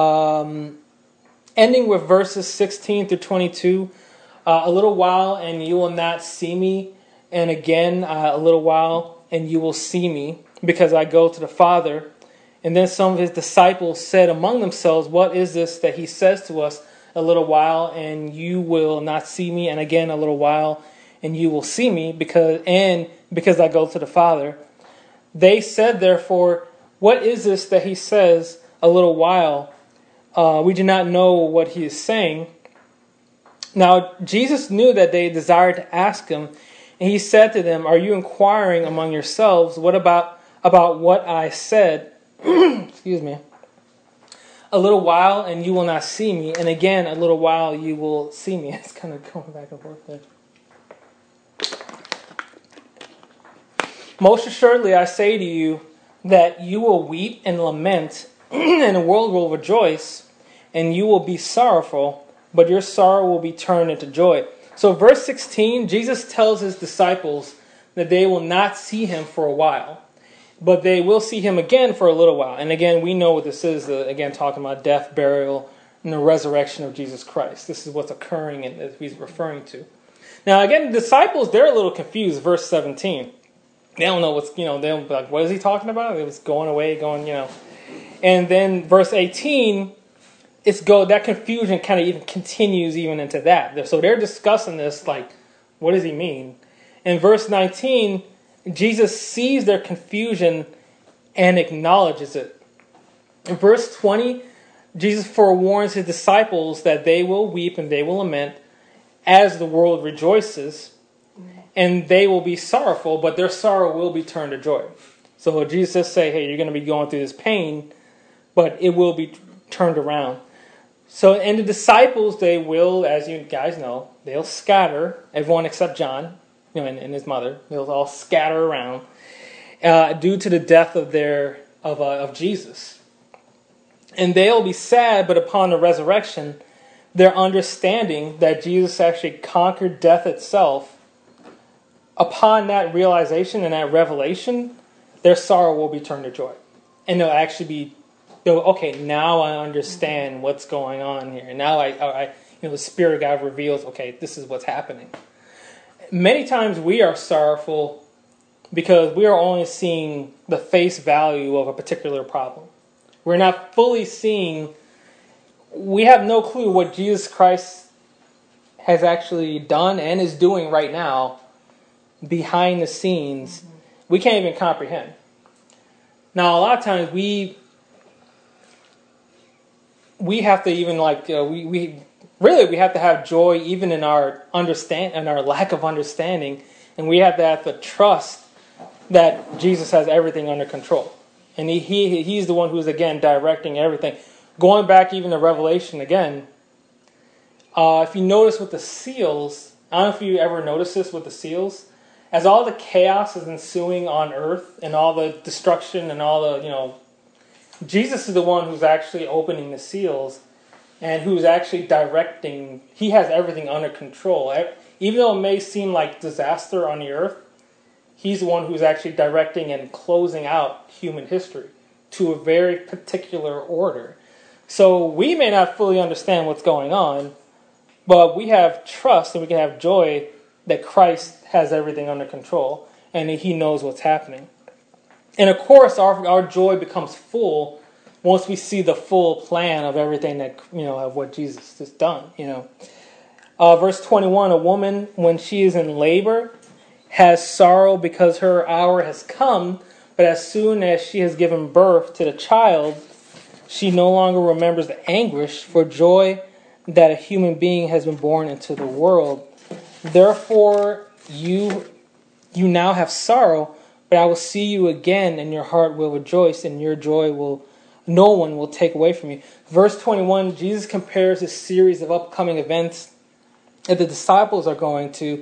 Ending with verses 16 through 22. A little while and you will not see me. And again, a little while and you will see me because I go to the Father. And then some of His disciples said among themselves, what is this that He says to us? a little while and you will not see me, and again a little while and you will see me, because I go to the Father. They said, therefore, what is this that he says, a little while? We do not know what he is saying. Now, Jesus knew that they desired to ask him, and he said to them, are you inquiring among yourselves, what about what I said? Excuse me. A little while and you will not see me, and again a little while you will see me. It's kind of going back and forth there. Most assuredly I say to you that you will weep and lament, and the world will rejoice, and you will be sorrowful, but your sorrow will be turned into joy. So verse 16, Jesus tells his disciples that they will not see him for a while, but they will see him again for a little while. And again, we know what this is, again, talking about death, burial, and the resurrection of Jesus Christ. This is what's occurring and that he's referring to. Now, again, the disciples, they're a little confused, verse 17. They don't know what's, they're like, what is he talking about? It was going away, And then verse 18, that confusion kind of even continues even into that. So they're discussing this, like, what does he mean? In verse 19, Jesus sees their confusion and acknowledges it. In verse 20, Jesus forewarns his disciples that they will weep and they will lament as the world rejoices, and they will be sorrowful, but their sorrow will be turned to joy. So Jesus say, hey, you're going to be going through this pain, but it will be turned around. So, and the disciples, they will, as you guys know, they'll scatter, everyone except John, and his mother. They'll all scatter around due to the death of Jesus. And they'll be sad, but upon the resurrection, their understanding that Jesus actually conquered death itself, upon that realization and that revelation, their sorrow will be turned to joy. And they'll actually okay, now I understand what's going on here. And now the Spirit of God reveals, okay, this is what's happening. Many times we are sorrowful because we are only seeing the face value of a particular problem. We're not fully seeing, we have no clue what Jesus Christ has actually done and is doing right now behind the scenes. We can't even comprehend. Now, a lot of times we have to even we have to have joy even in our lack of understanding, and we have to trust that Jesus has everything under control, and he's the one who's again directing everything. Going back even to Revelation again, if you notice with the seals, I don't know if you ever noticed this with the seals, as all the chaos is ensuing on earth and all the destruction and all the Jesus is the one who's actually opening the seals and who's actually directing. He has everything under control. Even though it may seem like disaster on the earth, he's the one who's actually directing and closing out human history to a very particular order. So we may not fully understand what's going on, but we have trust and we can have joy that Christ has everything under control and that he knows what's happening. And of course, our joy becomes full once we see the full plan of everything that, of what Jesus has done, Verse 21, a woman, when she is in labor, has sorrow because her hour has come, but as soon as she has given birth to the child, she no longer remembers the anguish for joy that a human being has been born into the world. Therefore, you now have sorrow, but I will see you again, and your heart will rejoice, and your joy no one will take away from you. Verse 21, Jesus compares a series of upcoming events that the disciples are going to,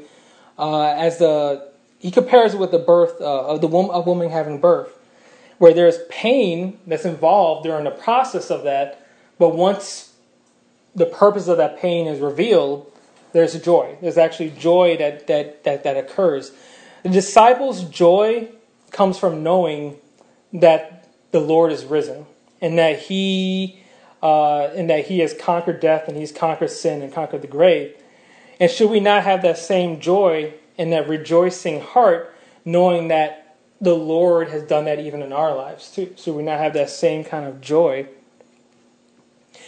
he compares it with the birth of a woman having birth, where there's pain that's involved during the process of that, but once the purpose of that pain is revealed, there's a joy. There's actually joy that occurs. The disciples' joy comes from knowing that the Lord is risen, and that he has conquered death, and he's conquered sin and conquered the grave. And should we not have that same joy and that rejoicing heart, knowing that the Lord has done that even in our lives too? Should we not have that same kind of joy?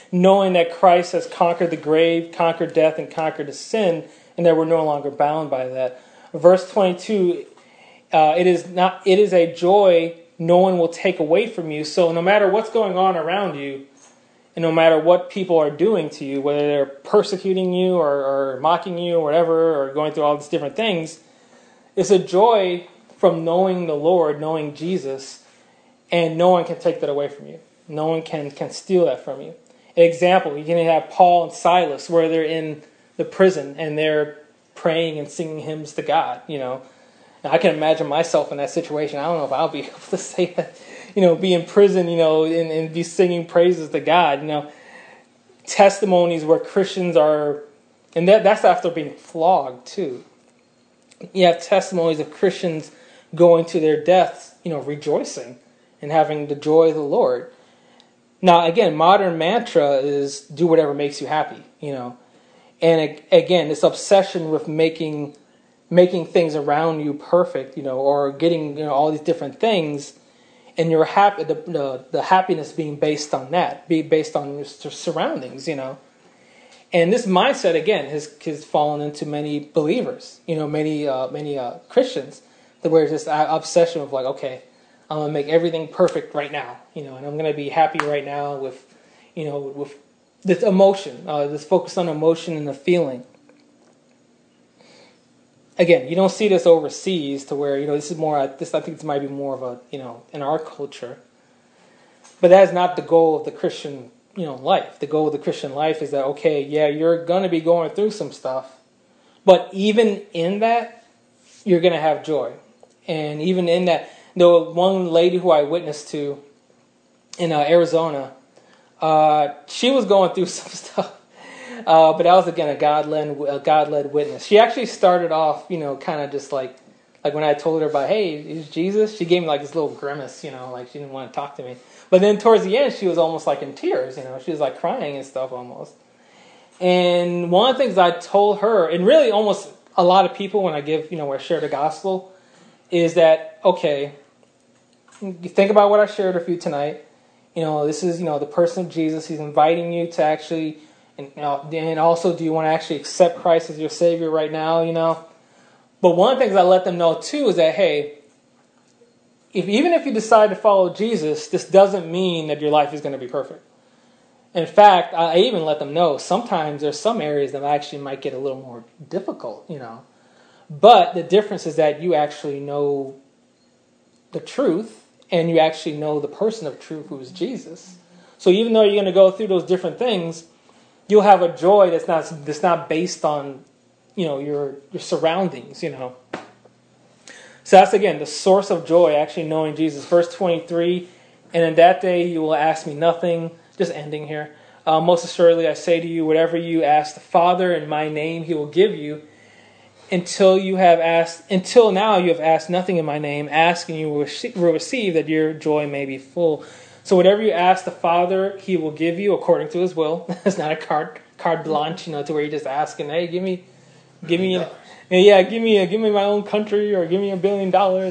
knowing that Christ has conquered the grave, conquered death, and conquered the sin, and that we're no longer bound by that. Verse 22, it is a joy no one will take away from you. So no matter what's going on around you, and no matter what people are doing to you, whether they're persecuting you or mocking you or whatever, or going through all these different things, it's a joy from knowing the Lord, knowing Jesus, and no one can take that away from you. No one can steal that from you. An example, you can have Paul and Silas where they're in the prison and they're praying and singing hymns to God, And I can imagine myself in that situation. I don't know if I'll be able to say that, be in prison, and be singing praises to God. Testimonies where Christians are, and that's after being flogged too. You have testimonies of Christians going to their deaths, rejoicing and having the joy of the Lord. Now, again, modern mantra is do whatever makes you happy, And again, this obsession with making things around you perfect, or getting all these different things, and you're happy. The happiness being based on that, be based on your surroundings, And this mindset again has fallen into many believers, many Christians, where it's this obsession of like, okay, I'm gonna make everything perfect right now, and I'm gonna be happy right now with this emotion, this focus on emotion and the feeling. Again, you don't see this overseas to where, this is more, I think this might be more of a, in our culture. But that is not the goal of the Christian, life. The goal of the Christian life is that, okay, yeah, you're going to be going through some stuff. But even in that, you're going to have joy. And even in that, one lady who I witnessed to in Arizona, she was going through some stuff. But that was, again, a God-led witness. She actually started off, kind of just like when I told her about, hey, is Jesus? She gave me like this little grimace, like she didn't want to talk to me. But then towards the end, she was almost like in tears, She was like crying and stuff almost. And one of the things I told her, and really almost a lot of people when I give, where I share the gospel, is that, okay, you think about what I shared with you tonight. This is, the person of Jesus. He's inviting you to actually... And also, do you want to actually accept Christ as your Savior right now, But one of the things I let them know, too, is that, hey, even if you decide to follow Jesus, this doesn't mean that your life is going to be perfect. In fact, I even let them know, sometimes there's some areas that actually might get a little more difficult, But the difference is that you actually know the truth, and you actually know the person of truth, who is Jesus. So even though you're going to go through those different things, you'll have a joy that's not based on, your surroundings, So that's, again, the source of joy, actually knowing Jesus. Verse 23, and in that day you will ask me nothing. Just ending here. Most assuredly I say to you, whatever you ask the Father in my name, he will give you. Until now you have asked nothing in my name. Ask and you will receive, that your joy may be full. So whatever you ask the Father, he will give you according to his will. It's not a carte blanche, to where you're just asking, hey, give me my own country, or give me $1 billion.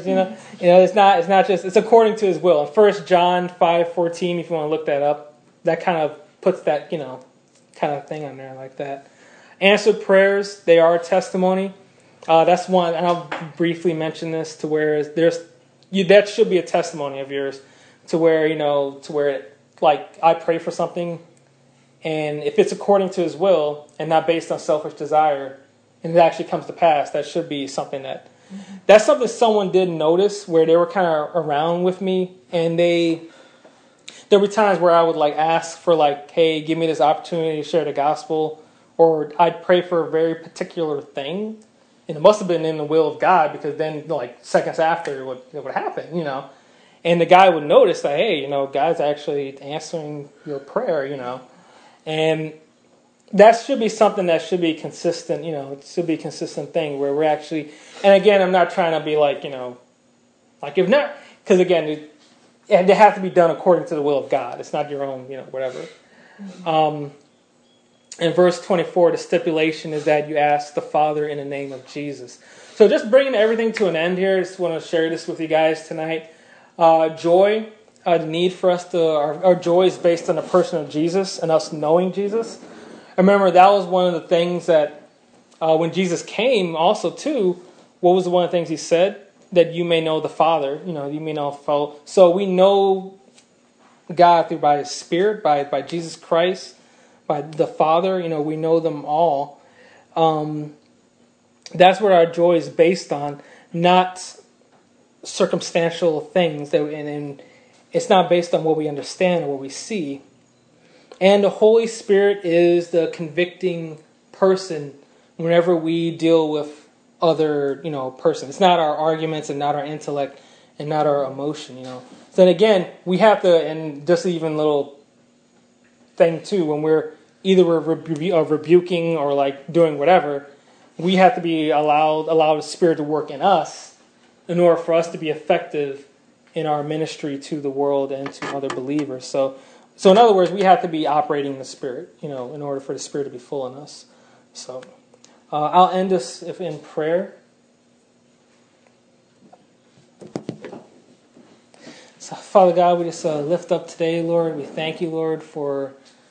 It's according to his will. In 1 John 5:14, if you want to look that up, that kind of puts that kind of thing on there like that. Answered prayers, they are a testimony. That's one, and I'll briefly mention this to where that should be a testimony of yours. To where, like, I pray for something, and if it's according to his will and not based on selfish desire, and it actually comes to pass, that should be something that's something someone did notice, where they were kind of around with me, and there were times where I would like ask for like, hey, give me this opportunity to share the gospel, or I'd pray for a very particular thing, and it must have been in the will of God, because then like seconds after it would happen, And the guy would notice that, hey, God's actually answering your prayer, And that should be something that should be consistent, it should be a consistent thing where we're actually, and again, I'm not trying to be like, like if not, because again, they have to be done according to the will of God. It's not your own, whatever. In verse 24, the stipulation is that you ask the Father in the name of Jesus. So just bringing everything to an end here, I just want to share this with you guys tonight. Joy, need for us to, our joy is based on the person of Jesus and us knowing Jesus. I remember that was one of the things that when Jesus came also too, what was one of the things he said? That you may know the Father, you may know the Father. So we know God through by His Spirit, by Jesus Christ, by the Father, we know them all. That's what our joy is based on, not circumstantial things. And it's not based on what we understand or what we see. And the Holy Spirit is the convicting person whenever we deal with other, persons. It's not our arguments and not our intellect and not our emotion, So then again, we have to, and just even little thing too, when we're rebuking or like doing whatever, we have to be allow the Spirit to work in us in order for us to be effective in our ministry to the world and to other believers. So in other words, we have to be operating in the Spirit, in order for the Spirit to be full in us. So I'll end this in prayer. So Father God, we just lift up today, Lord. We thank you, Lord, for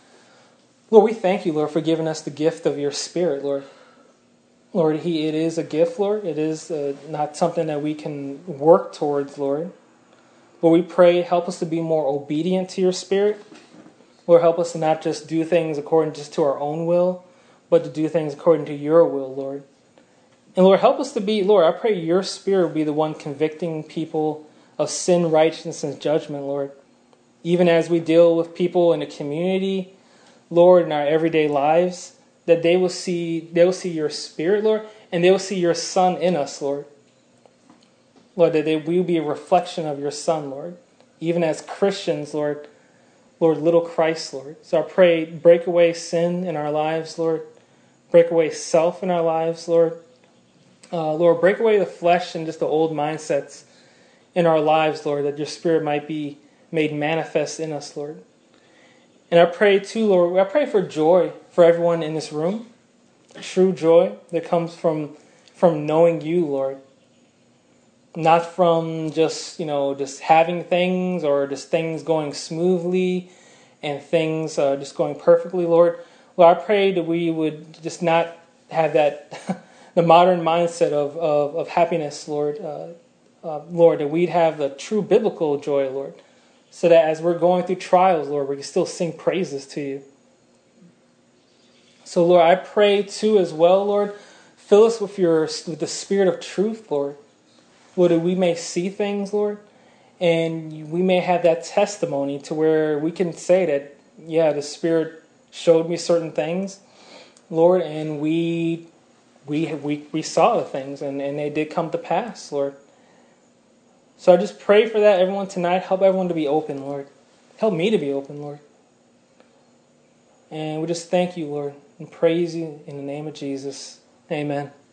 giving us the gift of your Spirit, Lord. Lord, it is a gift, Lord. It is not something that we can work towards, Lord. Lord, we pray, help us to be more obedient to your Spirit. Lord, help us to not just do things according just to our own will, but to do things according to your will, Lord. And Lord, help us to be, Lord, I pray your Spirit will be the one convicting people of sin, righteousness, and judgment, Lord. Even as we deal with people in the community, Lord, in our everyday lives, that they will see your Spirit, Lord, and they will see your Son in us, Lord. Lord, that we will be a reflection of your Son, Lord. Even as Christians, Lord, little Christ, Lord. So I pray, break away sin in our lives, Lord. Break away self in our lives, Lord. Lord, break away the flesh and just the old mindsets in our lives, Lord, that your Spirit might be made manifest in us, Lord. And I pray too, Lord, I pray for joy for everyone in this room. True joy that comes from knowing you, Lord. Not from just having things or just things going smoothly and things just going perfectly, Lord. Lord, I pray that we would just not have that, the modern mindset of happiness, Lord. Lord, that we'd have the true biblical joy, Lord. So that as we're going through trials, Lord, we can still sing praises to you. So, Lord, I pray too as well, Lord, fill us with the Spirit of truth, Lord. Lord, that we may see things, Lord, and we may have that testimony to where we can say that, yeah, the Spirit showed me certain things, Lord, and we saw the things, and they did come to pass, Lord. So I just pray for that, everyone tonight. Help everyone to be open, Lord. Help me to be open, Lord. And we just thank you, Lord, and praise you in the name of Jesus. Amen.